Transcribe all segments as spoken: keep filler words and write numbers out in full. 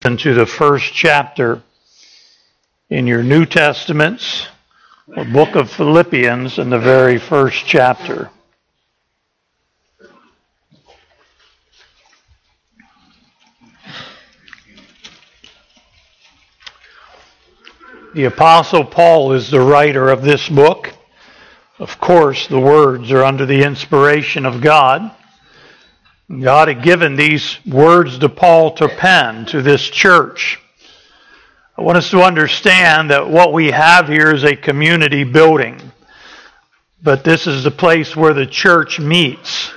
Into the first chapter in your New Testaments, the book of Philippians, in the very first chapter. The Apostle Paul is the writer of this book. Of course, the words are under the inspiration of God. God had given these words to Paul to pen to this church. I want us to understand that what we have here is a community building. But this is the place where the church meets.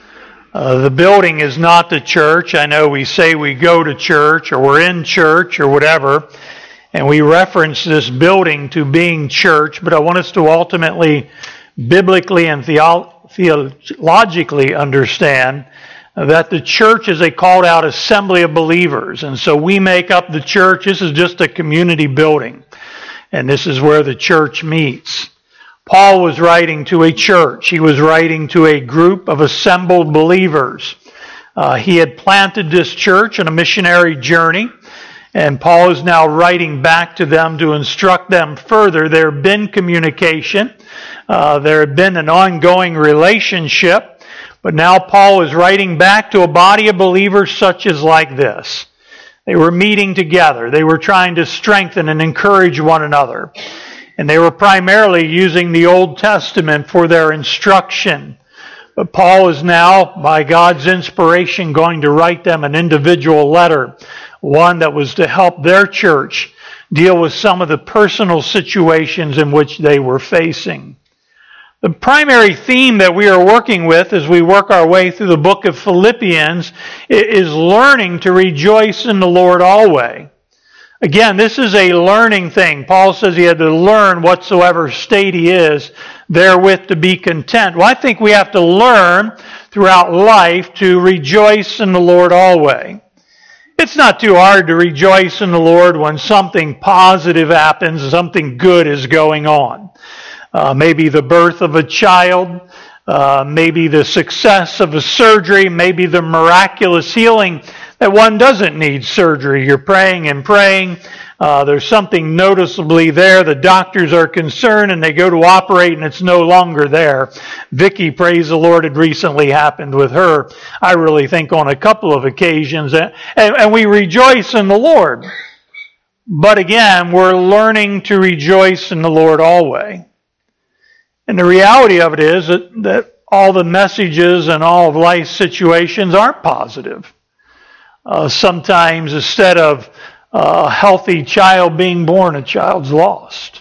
Uh, the building is not the church. I know we say we go to church or we're in church or whatever, and we reference this building to being church, but I want us to ultimately, biblically and theo- theologically understand that the church is a called out assembly of believers. And so we make up the church. This is just a community building. And this is where the church meets. Paul was writing to a church. He was writing to a group of assembled believers. Uh, he had planted this church on a missionary journey. And Paul is now writing back to them to instruct them further. There had been communication. Uh, there had been an ongoing relationship. But now Paul is writing back to a body of believers such as like this. They were meeting together. They were trying to strengthen and encourage one another. And they were primarily using the Old Testament for their instruction. But Paul is now, by God's inspiration, going to write them an individual letter, one that was to help their church deal with some of the personal situations in which they were facing. The primary theme that we are working with as we work our way through the book of Philippians is learning to rejoice in the Lord always. Again, this is a learning thing. Paul says he had to learn whatsoever state he is, therewith to be content. Well, I think we have to learn throughout life to rejoice in the Lord always. It's not too hard to rejoice in the Lord when something positive happens, something good is going on. Uh, maybe the birth of a child, uh, maybe the success of a surgery, maybe the miraculous healing that one doesn't need surgery. You're praying and praying. Uh, there's something noticeably there. The doctors are concerned and they go to operate and it's no longer there. Vicky, praise the Lord, had recently happened with her, I really think on a couple of occasions. And, and we rejoice in the Lord. But again, we're learning to rejoice in the Lord always. And the reality of it is that, that all the messages and all of life's situations aren't positive. Uh, sometimes instead of a healthy child being born, a child's lost.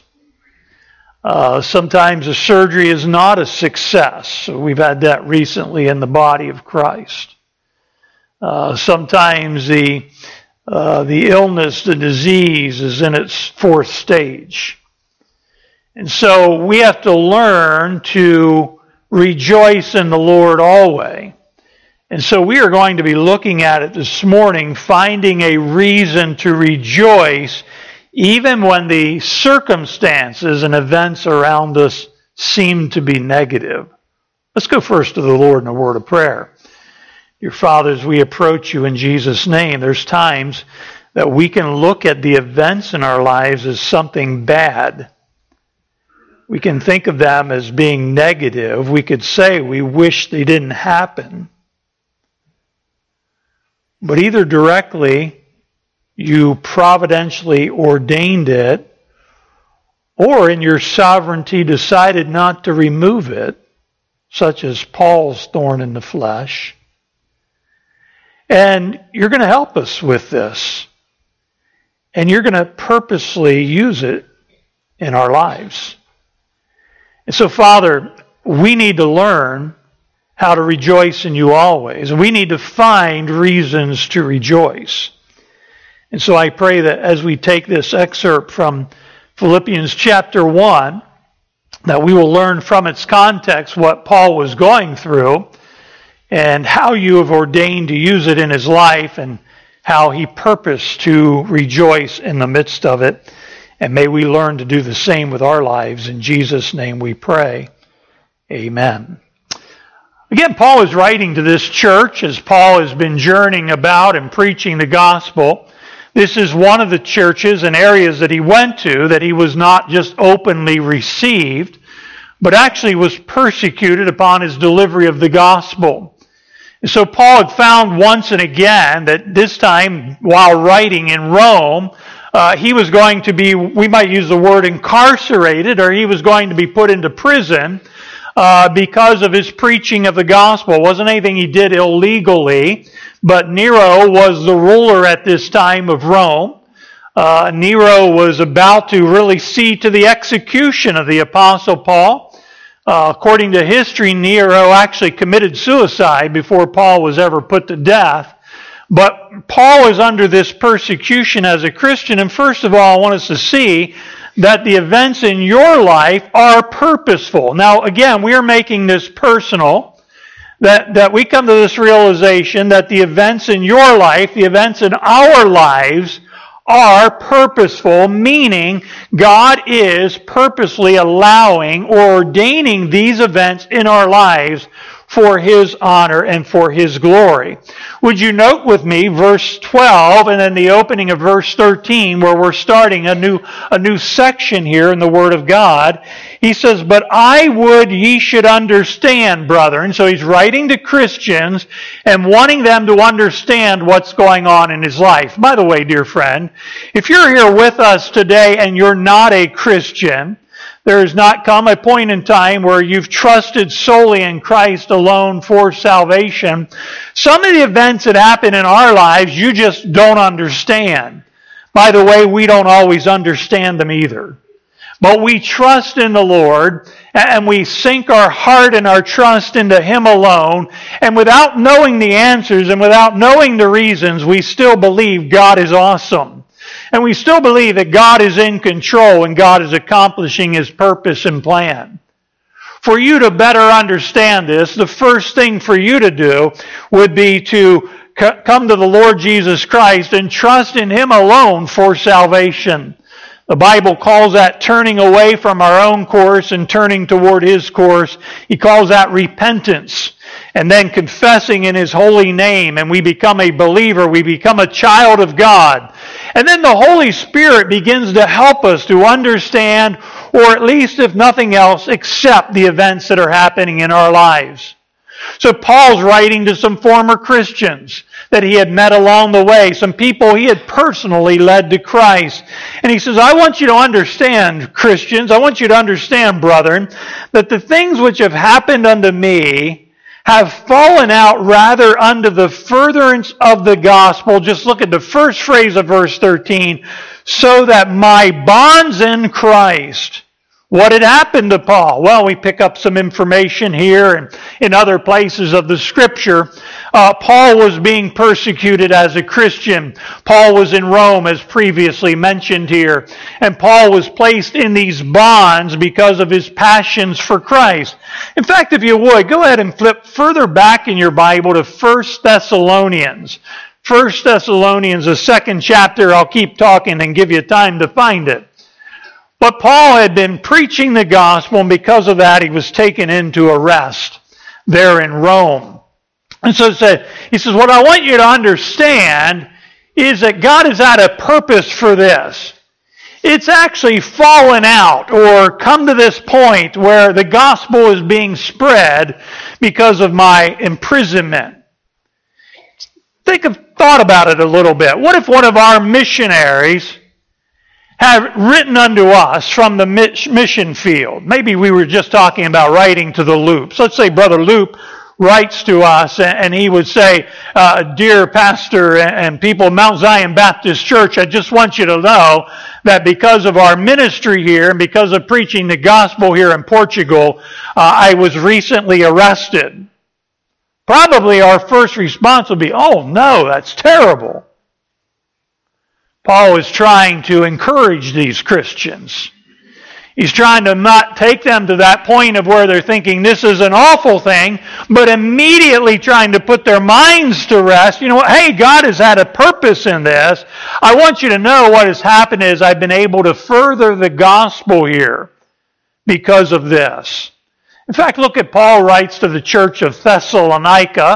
Uh, sometimes a surgery is not a success. We've had that recently in the body of Christ. Uh, sometimes the, uh, the illness, the disease is in its fourth stage. And so we have to learn to rejoice in the Lord always. And so we are going to be looking at it this morning, finding a reason to rejoice even when the circumstances and events around us seem to be negative. Let's go first to the Lord in a word of prayer. Dear Father, as we approach you in Jesus' name, there's times that we can look at the events in our lives as something bad. We can think of them as being negative. We could say we wish they didn't happen. But either directly, you providentially ordained it, or in your sovereignty decided not to remove it, such as Paul's thorn in the flesh. And you're going to help us with this. And you're going to purposely use it in our lives. And so, Father, we need to learn how to rejoice in you always. We need to find reasons to rejoice. And so I pray that as we take this excerpt from Philippians chapter one, that we will learn from its context what Paul was going through and how you have ordained to use it in his life and how he purposed to rejoice in the midst of it. And may we learn to do the same with our lives. In Jesus' name we pray. Amen. Again, Paul is writing to this church as Paul has been journeying about and preaching the gospel. This is one of the churches and areas that he went to that he was not just openly received, but actually was persecuted upon his delivery of the gospel. And so Paul had found once and again that this time, while writing in Rome, uh, he was going to be, we might use the word incarcerated, or he was going to be put into prison uh, because of his preaching of the gospel. It wasn't anything he did illegally, but Nero was the ruler at this time of Rome. Uh, Nero was about to really see to the execution of the Apostle Paul. Uh, according to history, Nero actually committed suicide before Paul was ever put to death. But Paul is under this persecution as a Christian, and first of all, I want us to see that the events in your life are purposeful. Now, again, we are making this personal, that, that we come to this realization that the events in your life, the events in our lives, are purposeful, meaning God is purposely allowing or ordaining these events in our lives for His honor and for His glory. Would you note with me verse twelve and then the opening of verse thirteen, where we're starting a new, a new section here in the Word of God. He says, "But I would ye should understand, brethren." So he's writing to Christians and wanting them to understand what's going on in his life. By the way, dear friend, if you're here with us today and you're not a Christian, there has not come a point in time where you've trusted solely in Christ alone for salvation. Some of the events that happen in our lives, you just don't understand. By the way, we don't always understand them either. But we trust in the Lord, and we sink our heart and our trust into Him alone. And without knowing the answers and without knowing the reasons, we still believe God is awesome. And we still believe that God is in control and God is accomplishing His purpose and plan. For you to better understand this, the first thing for you to do would be to come to the Lord Jesus Christ and trust in Him alone for salvation. The Bible calls that turning away from our own course and turning toward His course. He calls that repentance. And then confessing in His holy name, and we become a believer, we become a child of God. And then the Holy Spirit begins to help us to understand, or at least if nothing else, accept the events that are happening in our lives. So Paul's writing to some former Christians that he had met along the way, some people he had personally led to Christ. And he says, I want you to understand, Christians, I want you to understand, brethren, that the things which have happened unto me have fallen out rather under the furtherance of the gospel. Just look at the first phrase of verse thirteen. So that my bonds in Christ. What had happened to Paul? Well, we pick up some information here and in other places of the Scripture. Uh, Paul was being persecuted as a Christian. Paul was in Rome, as previously mentioned here. And Paul was placed in these bonds because of his passions for Christ. In fact, if you would, go ahead and flip further back in your Bible to First Thessalonians. First Thessalonians, the second chapter. I'll keep talking and give you time to find it. But Paul had been preaching the gospel, and because of that, he was taken into arrest there in Rome. And so he says, what I want you to understand is that God has had a purpose for this. It's actually fallen out or come to this point where the gospel is being spread because of my imprisonment. Think of, thought about it a little bit. What if one of our missionaries have written unto us from the mission field? Maybe we were just talking about writing to the Loops. Let's say Brother Loop writes to us and he would say, uh, Dear Pastor and people of Mount Zion Baptist Church, I just want you to know that because of our ministry here and because of preaching the gospel here in Portugal, uh, I was recently arrested. Probably our first response would be, oh no, that's terrible. Paul is trying to encourage these Christians. He's trying to not take them to that point of where they're thinking this is an awful thing, but immediately trying to put their minds to rest. You know what? Hey, God has had a purpose in this. I want you to know what has happened is I've been able to further the gospel here because of this. In fact, look at Paul writes to the church of Thessalonica.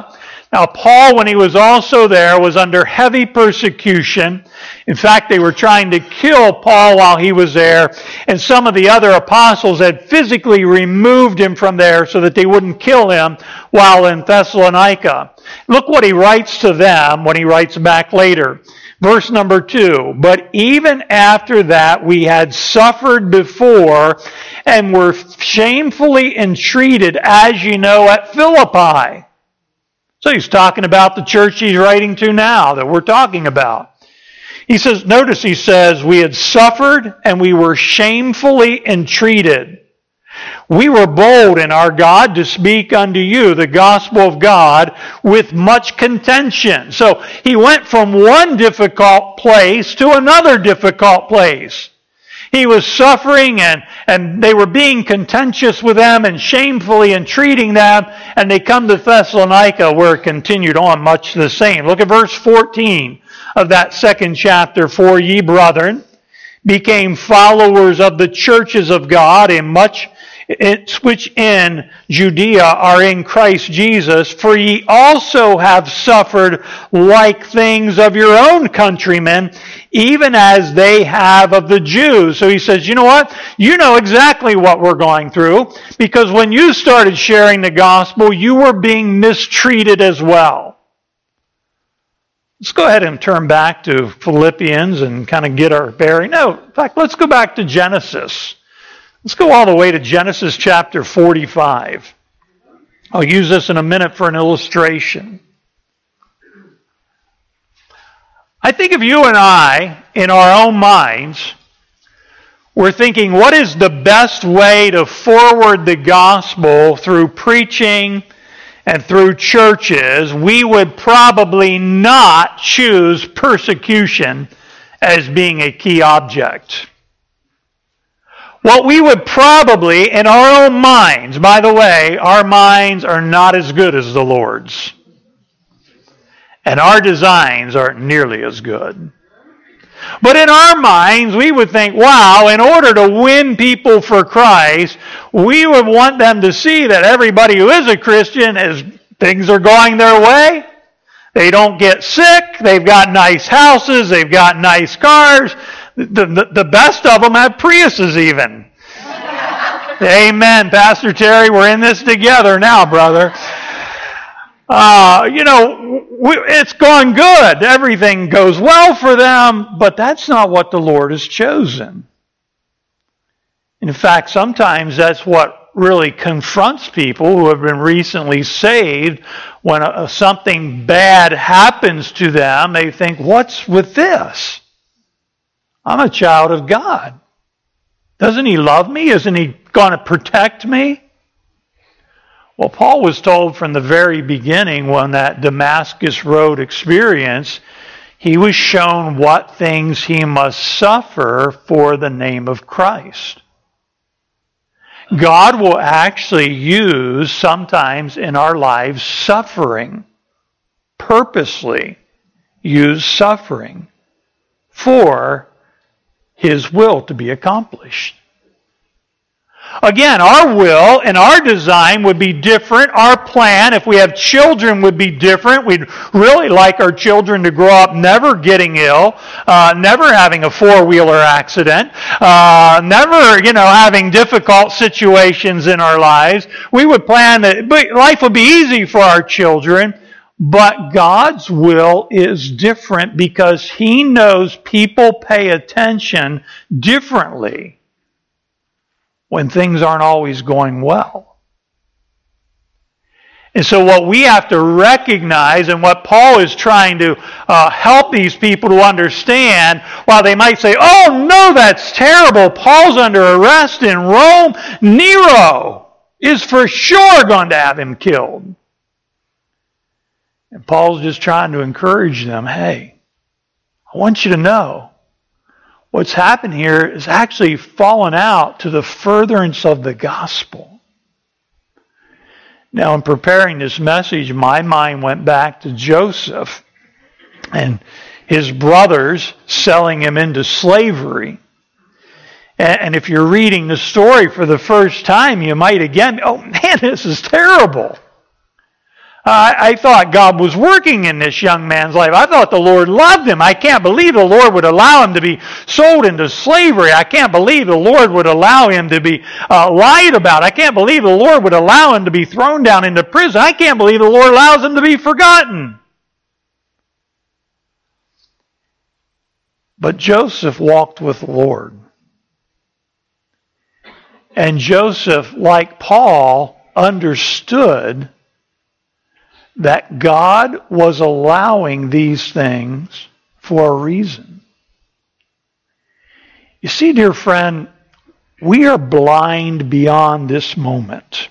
Now, Paul, when he was also there, was under heavy persecution. In fact, they were trying to kill Paul while he was there, and some of the other apostles had physically removed him from there so that they wouldn't kill him while in Thessalonica. Look what he writes to them when he writes back later. Verse number two, "But even after that we had suffered before and were shamefully entreated, as you know, at Philippi." So he's talking about the church he's writing to now that we're talking about. He says, notice he says, "We had suffered and we were shamefully entreated. We were bold in our God to speak unto you the gospel of God with much contention." So he went from one difficult place to another difficult place. He was suffering and, and they were being contentious with them and shamefully entreating them. And they come to Thessalonica where it continued on much the same. Look at verse fourteen of that second chapter. "For ye, brethren, became followers of the churches of God in much which in Judea are in Christ Jesus, for ye also have suffered like things of your own countrymen, even as they have of the Jews." So he says, you know what? You know exactly what we're going through, because when you started sharing the gospel, you were being mistreated as well. Let's go ahead and turn back to Philippians and kind of get our bearing. No, in fact, let's go back to Genesis. Let's go all the way to Genesis chapter forty-five. I'll use this in a minute for an illustration. I think if you and I, in our own minds, were thinking, what is the best way to forward the gospel through preaching and through churches, we would probably not choose persecution as being a key object. What we would probably, in our own minds, by the way, our minds are not as good as the Lord's. And our designs aren't nearly as good. But in our minds, we would think, wow, in order to win people for Christ, we would want them to see that everybody who is a Christian, is things are going their way. They don't get sick. They've got nice houses. They've got nice cars. The, the, the best of them have Priuses even. Amen, Pastor Terry. We're in this together now, brother. Uh, you know, we, it's going good. Everything goes well for them, but that's not what the Lord has chosen. In fact, sometimes that's what really confronts people who have been recently saved. When a, something bad happens to them, they think, what's with this? I'm a child of God. Doesn't He love me? Isn't He going to protect me? Well, Paul was told from the very beginning, when that Damascus Road experience, he was shown what things he must suffer for the name of Christ. God will actually use, sometimes in our lives, suffering, purposely use suffering for His will to be accomplished. Again, our will and our design would be different. Our plan, if we have children, would be different. We'd really like our children to grow up never getting ill, uh, never having a four-wheeler accident, uh, never, you know, having difficult situations in our lives. We would plan that life would be easy for our children. But God's will is different because He knows people pay attention differently when things aren't always going well. And so what we have to recognize, and what Paul is trying to uh, help these people to understand, while they might say, oh no, that's terrible, Paul's under arrest in Rome, Nero is for sure going to have him killed. And Paul's just trying to encourage them, hey, I want you to know, what's happened here is actually fallen out to the furtherance of the gospel. Now, in preparing this message, my mind went back to Joseph and his brothers selling him into slavery. And if you're reading the story for the first time, you might again, oh man, this is terrible. I, I thought God was working in this young man's life. I thought the Lord loved him. I can't believe the Lord would allow him to be sold into slavery. I can't believe the Lord would allow him to be uh, lied about. I can't believe the Lord would allow him to be thrown down into prison. I can't believe the Lord allows him to be forgotten. But Joseph walked with the Lord. And Joseph, like Paul, understood that God was allowing these things for a reason. You see, dear friend, we are blind beyond this moment.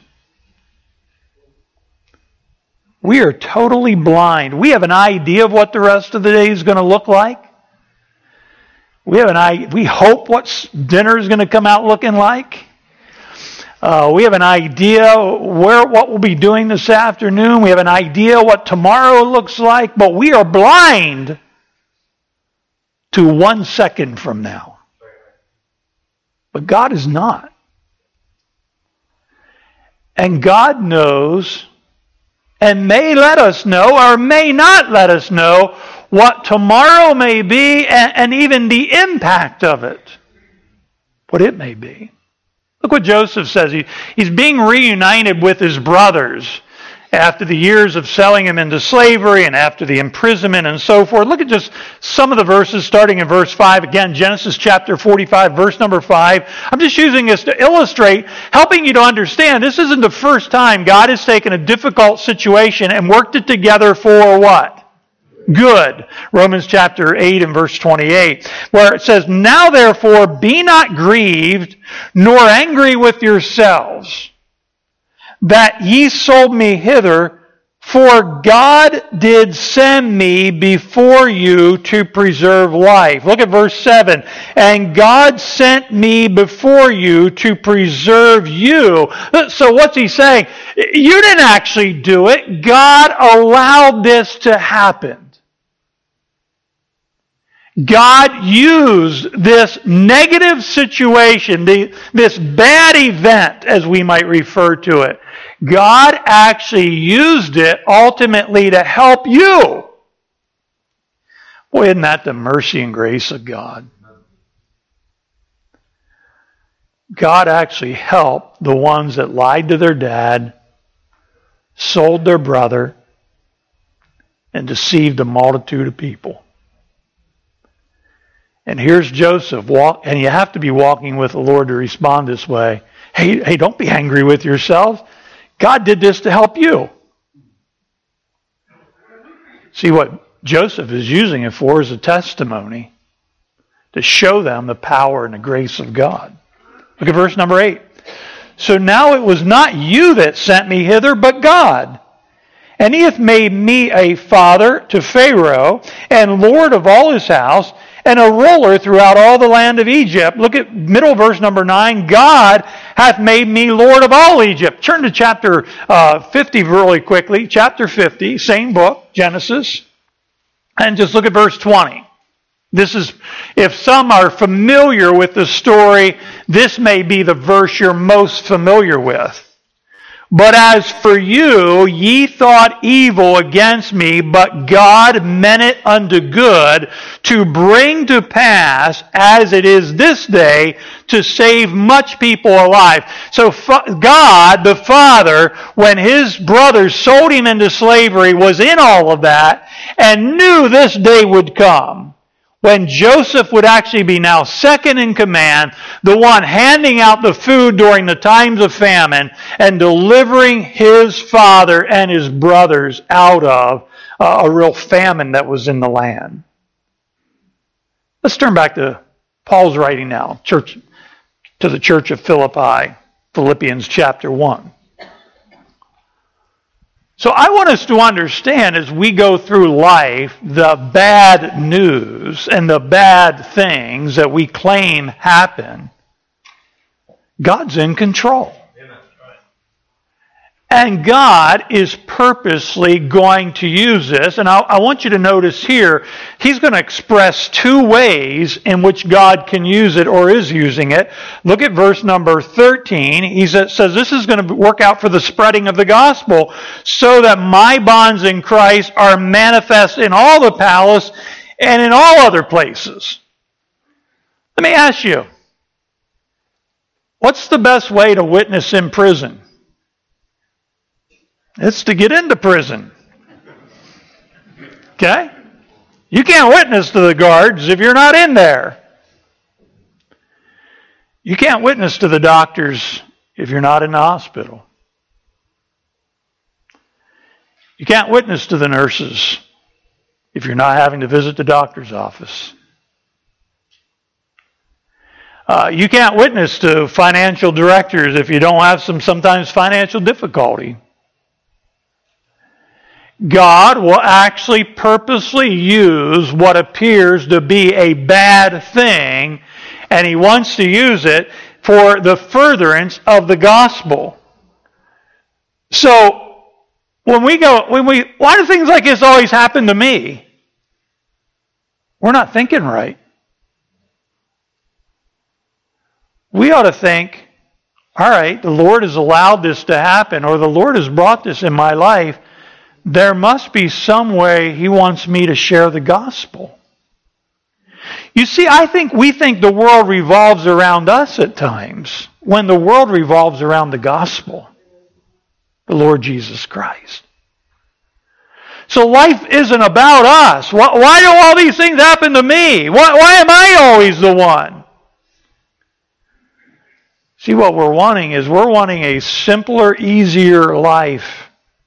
We are totally blind. We have an idea of what the rest of the day is going to look like. We have an idea. We hope what dinner is going to come out looking like. Uh, we have an idea where what we'll be doing this afternoon. We have an idea what tomorrow looks like, but we are blind to one second from now. But God is not. And God knows and may let us know or may not let us know what tomorrow may be and, and even the impact of it, what it may be. Look what Joseph says. He, he's being reunited with his brothers after the years of selling him into slavery and after the imprisonment and so forth. Look at just some of the verses starting in verse five. Again, Genesis chapter forty-five, verse number five. I'm just using this to illustrate, helping you to understand this isn't the first time God has taken a difficult situation and worked it together for what? Good. Romans chapter eight and verse twenty-eight, where it says, "Now therefore be not grieved, nor angry with yourselves, that ye sold me hither, for God did send me before you to preserve life." Look at verse seven. "And God sent me before you to preserve you." So what's he saying? You didn't actually do it. God allowed this to happen. God used this negative situation, the, this bad event, as we might refer to it. God actually used it ultimately to help you. Boy, isn't that the mercy and grace of God? God actually helped the ones that lied to their dad, sold their brother, and deceived a multitude of people. And here's Joseph, walk, and you have to be walking with the Lord to respond this way. Hey, hey, don't be angry with yourselves. God did this to help you. See, what Joseph is using it for is a testimony to show them the power and the grace of God. Look at verse number eight. "So now it was not you that sent me hither, but God. And he hath made me a father to Pharaoh, and lord of all his house, and a ruler throughout all the land of Egypt." Look at middle verse number nine. "God hath made me Lord of all Egypt." Turn to chapter uh, fifty really quickly. Chapter fifty, same book, Genesis. And just look at verse twenty. This is, if some are familiar with the story, this may be the verse you're most familiar with. "But as for you, ye thought evil against me, but God meant it unto good, to bring to pass, as it is this day, to save much people alive." So God, the Father, when his brothers sold him into slavery, was in all of that, and knew this day would come, when Joseph would actually be now second in command, the one handing out the food during the times of famine, and delivering his father and his brothers out of uh, a real famine that was in the land. Let's turn back to Paul's writing now, church, to the church of Philippi, Philippians chapter one. So I want us to understand as we go through life the bad news and the bad things that we claim happen. God's in control. And God is purposely going to use this. And I, I want you to notice here, He's going to express two ways in which God can use it or is using it. Look at verse number thirteen. He says, this is going to work out for the spreading of the gospel, so that my bonds in Christ are manifest in all the palace and in all other places. Let me ask you, what's the best way to witness in prison? It's to get into prison. Okay? You can't witness to the guards if you're not in there. You can't witness to the doctors if you're not in the hospital. You can't witness to the nurses if you're not having to visit the doctor's office. Uh, you can't witness to financial directors if you don't have some sometimes financial difficulty. God will actually purposely use what appears to be a bad thing, and He wants to use it for the furtherance of the gospel. So, when we go, when we, why do things like this always happen to me? We're not thinking right. We ought to think, all right, the Lord has allowed this to happen, or the Lord has brought this in my life. There must be some way He wants me to share the gospel. You see, I think we think the world revolves around us at times, when the world revolves around the gospel, the Lord Jesus Christ. So life isn't about us. Why, why do all these things happen to me? Why, why am I always the one? See, what we're wanting is we're wanting a simpler, easier life.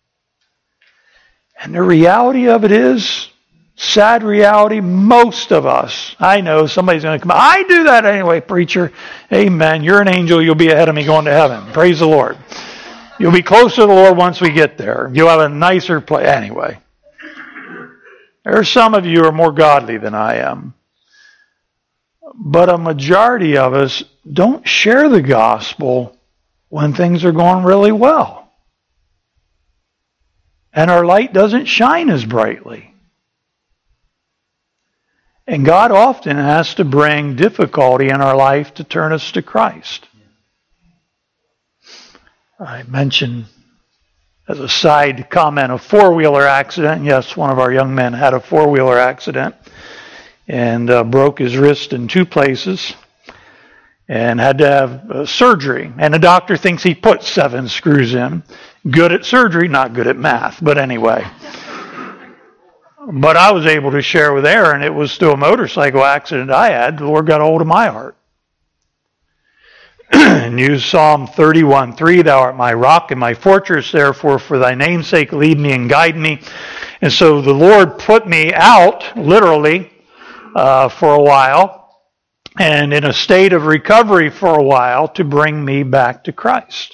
And the reality of it is, sad reality, most of us, I know somebody's going to come, I do that anyway, preacher. Amen. You're an angel. You'll be ahead of me going to heaven. Praise the Lord. You'll be closer to the Lord once we get there. You'll have a nicer place. Anyway, there are some of you who are more godly than I am. But a majority of us don't share the gospel when things are going really well. And our light doesn't shine as brightly. And God often has to bring difficulty in our life to turn us to Christ. I mentioned as a side comment a four-wheeler accident. Yes, one of our young men had a four-wheeler accident and uh, broke his wrist in two places and had to have uh, surgery. And the doctor thinks he put seven screws in. Good at surgery, not good at math. But anyway. But I was able to share with Aaron, it was through a motorcycle accident I had. The Lord got a hold of my heart. And use Psalm thirty-one three, Thou art my rock and my fortress, therefore for thy name's sake lead me and guide me. And so the Lord put me out, literally, uh, for a while, and in a state of recovery for a while to bring me back to Christ.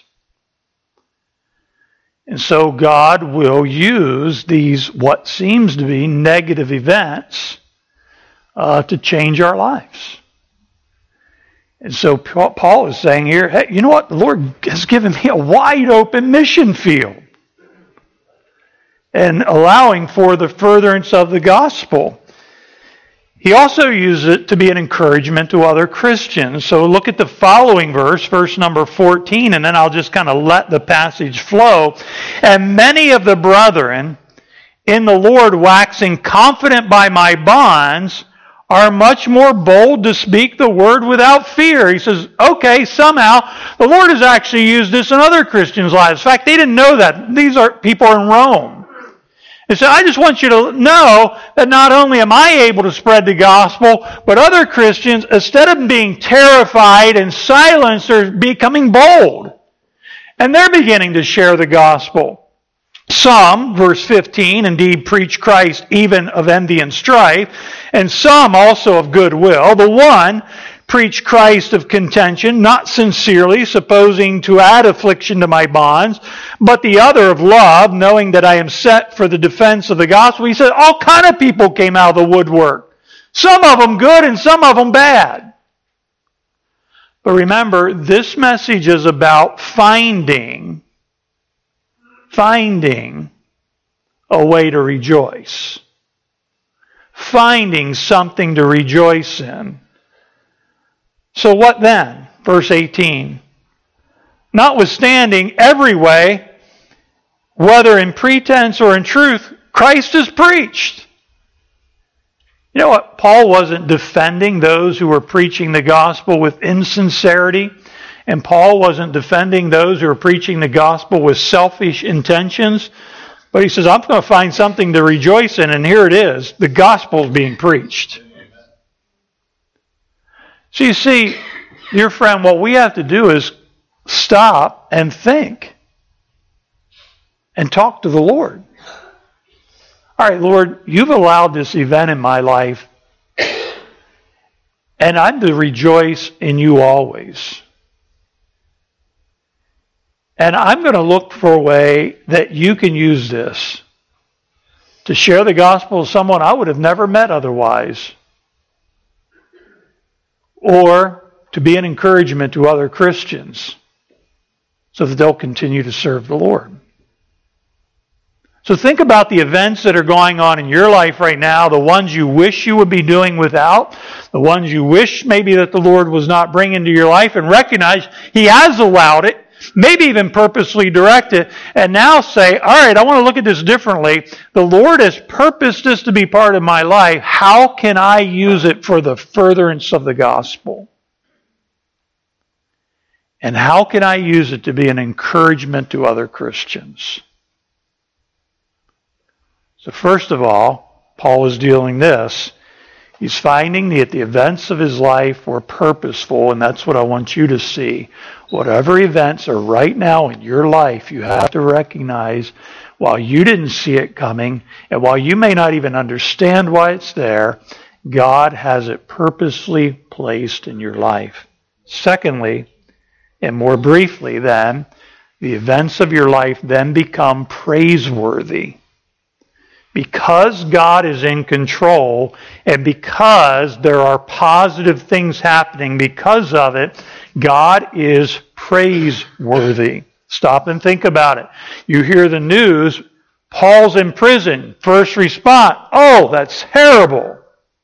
And so God will use these, what seems to be negative events, uh, to change our lives. And so Paul is saying here, hey, you know what? The Lord has given me a wide open mission field. And allowing for the furtherance of the gospel. He also uses it to be an encouragement to other Christians. So look at the following verse, verse number fourteen, and then I'll just kind of let the passage flow. And many of the brethren in the Lord, waxing confident by my bonds, are much more bold to speak the word without fear. He says, okay, somehow the Lord has actually used this in other Christians' lives. In fact, they didn't know that. These are people in Rome. And so I just want you to know that not only am I able to spread the gospel, but other Christians, instead of being terrified and silenced, are becoming bold. And they're beginning to share the gospel. Some, verse fifteen, indeed preach Christ even of envy and strife, and some also of goodwill. The one preach Christ of contention, not sincerely, supposing to add affliction to my bonds, but the other of love, knowing that I am set for the defense of the gospel. He said all kind of people came out of the woodwork. Some of them good and some of them bad. But remember, this message is about finding finding a way to rejoice. Finding something to rejoice in. So what then? Verse eighteen. Notwithstanding every way, whether in pretense or in truth, Christ is preached. You know what? Paul wasn't defending those who were preaching the gospel with insincerity. And Paul wasn't defending those who were preaching the gospel with selfish intentions. But he says, I'm going to find something to rejoice in, and here it is. The gospel is being preached. So you see, dear friend, what we have to do is stop and think and talk to the Lord. All right, Lord, you've allowed this event in my life, and I'm to rejoice in you always. And I'm going to look for a way that you can use this to share the gospel with someone I would have never met otherwise, or to be an encouragement to other Christians so that they'll continue to serve the Lord. So think about the events that are going on in your life right now, the ones you wish you would be doing without, the ones you wish maybe that the Lord was not bringing to your life, and recognize He has allowed it, maybe even purposely directed, and now say, all right, I want to look at this differently. The Lord has purposed this to be part of my life. How can I use it for the furtherance of the gospel? And how can I use it to be an encouragement to other Christians? So first of all, Paul is dealing this. He's finding that the events of his life were purposeful, and that's what I want you to see. Whatever events are right now in your life, you have to recognize while you didn't see it coming, and while you may not even understand why it's there, God has it purposely placed in your life. Secondly, and more briefly then, the events of your life then become praiseworthy. Because God is in control, and because there are positive things happening because of it, God is praiseworthy. Stop and think about it. You hear the news, Paul's in prison. First response, oh, that's terrible.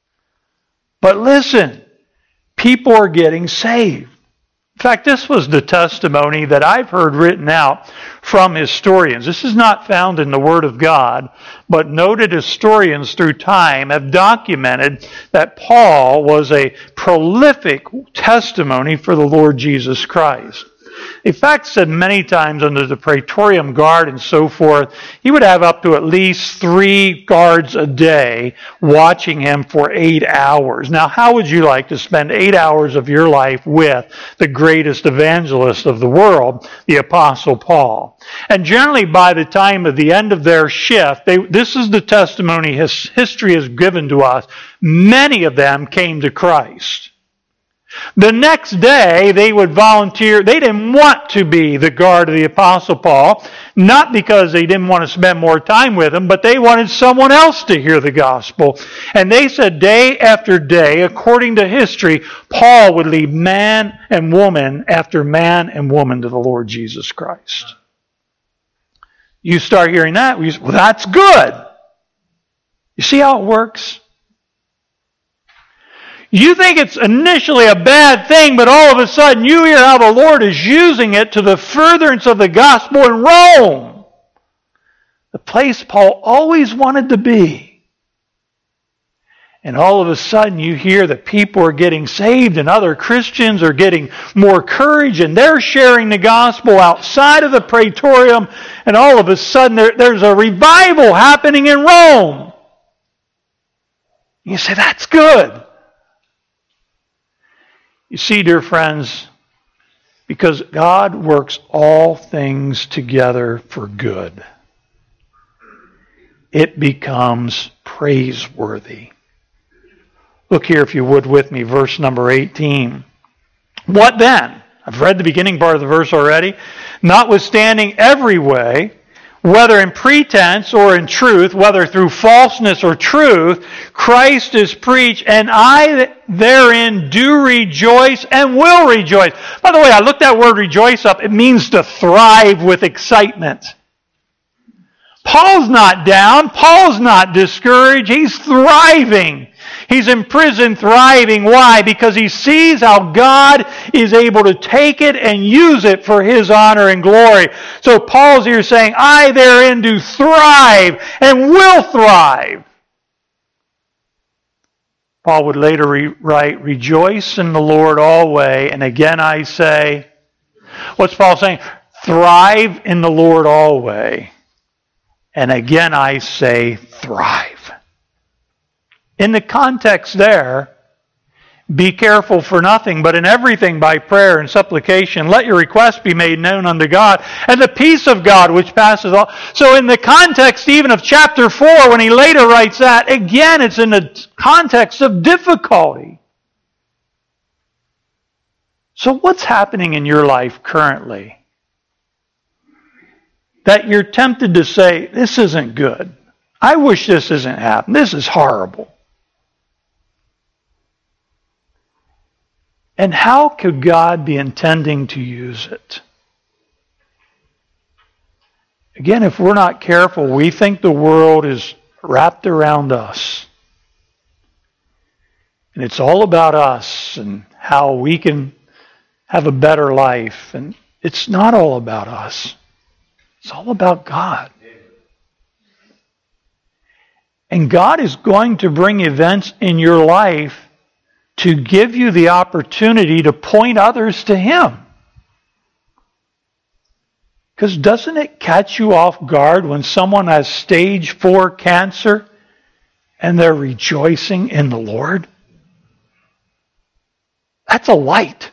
But listen, people are getting saved. In fact, this was the testimony that I've heard written out from historians. This is not found in the Word of God, but noted historians through time have documented that Paul was a prolific testimony for the Lord Jesus Christ. In fact, said many times under the Praetorium Guard and so forth, he would have up to at least three guards a day watching him for eight hours. Now, how would you like to spend eight hours of your life with the greatest evangelist of the world, the Apostle Paul? And generally, by the time of the end of their shift, they, this is the testimony his history has given to us, many of them came to Christ. The next day, they would volunteer. They didn't want to be the guard of the Apostle Paul, not because they didn't want to spend more time with him, but they wanted someone else to hear the gospel. And they said day after day, according to history, Paul would lead man and woman after man and woman to the Lord Jesus Christ. You start hearing that, well, that's good. You see how it works? You think it's initially a bad thing, but all of a sudden you hear how the Lord is using it to the furtherance of the gospel in Rome. The place Paul always wanted to be. And all of a sudden you hear that people are getting saved and other Christians are getting more courage and they're sharing the gospel outside of the Praetorium, and all of a sudden there, there's a revival happening in Rome. You say, that's good. You see, dear friends, because God works all things together for good, it becomes praiseworthy. Look here, if you would, with me, verse number eighteen. What then? I've read the beginning part of the verse already. Notwithstanding every way, whether in pretense or in truth, whether through falseness or truth, Christ is preached, and I therein do rejoice and will rejoice. By the way, I looked that word rejoice up. It means to thrive with excitement. Paul's not down. Paul's not discouraged. He's thriving. He's in prison thriving. Why? Because he sees how God is able to take it and use it for His honor and glory. So Paul's here saying, I therein do thrive and will thrive. Paul would later re- write, rejoice in the Lord always. And again I say, what's Paul saying? Thrive in the Lord always. And again I say, thrive. In the context there, be careful for nothing, but in everything by prayer and supplication, let your requests be made known unto God, and the peace of God which passes all. So in the context even of chapter four, when he later writes that, again it's in the context of difficulty. So what's happening in your life currently that you're tempted to say, this isn't good. I wish this isn't happening. This is horrible. And how could God be intending to use it? Again, if we're not careful, we think the world is wrapped around us. And it's all about us and how we can have a better life. And it's not all about us. It's all about God. And God is going to bring events in your life to give you the opportunity to point others to Him. Because doesn't it catch you off guard when someone has stage four cancer and they're rejoicing in the Lord? That's a light.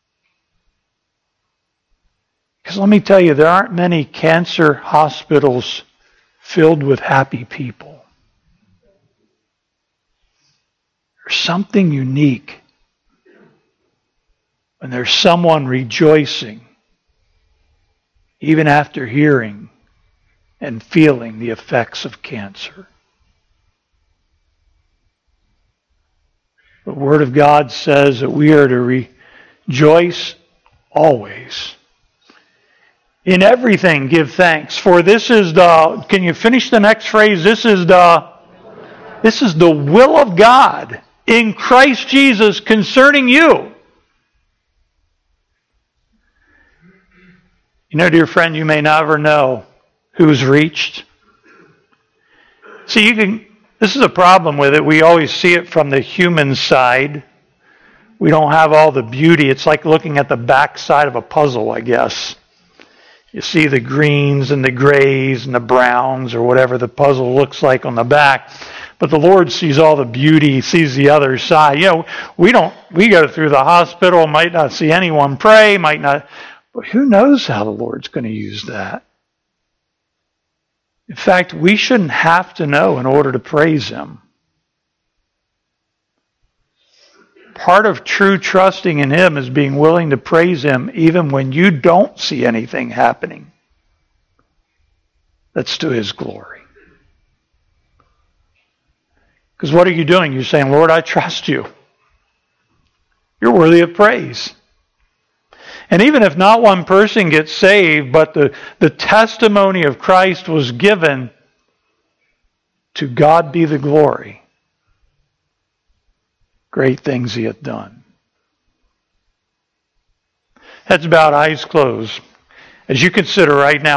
Because let me tell you, there aren't many cancer hospitals filled with happy people. There's something unique when there's someone rejoicing even after hearing and feeling the effects of cancer. The Word of God says that we are to rejoice always. In everything give thanks, for this is the, can you finish the next phrase? This is the, this is the will of God in Christ Jesus concerning you. You know, dear friend, you may never know who's reached. See, you can, this is a problem with it. We always see it from the human side. We don't have all the beauty. It's like looking at the back side of a puzzle, I guess. You see the greens and the grays and the browns or whatever the puzzle looks like on the back. But the Lord sees all the beauty. He sees the other side. You know, we don't, we go through the hospital, might not see anyone pray, might not, but who knows how the Lord's going to use that? In fact, we shouldn't have to know in order to praise Him. Part of true trusting in Him is being willing to praise Him even when you don't see anything happening that's to His glory. Because what are you doing? You're saying, Lord, I trust You. You're worthy of praise. And even if not one person gets saved, but the, the testimony of Christ was given, to God be the glory. Great things He hath done. Heads bowed, eyes closed. As you consider right now,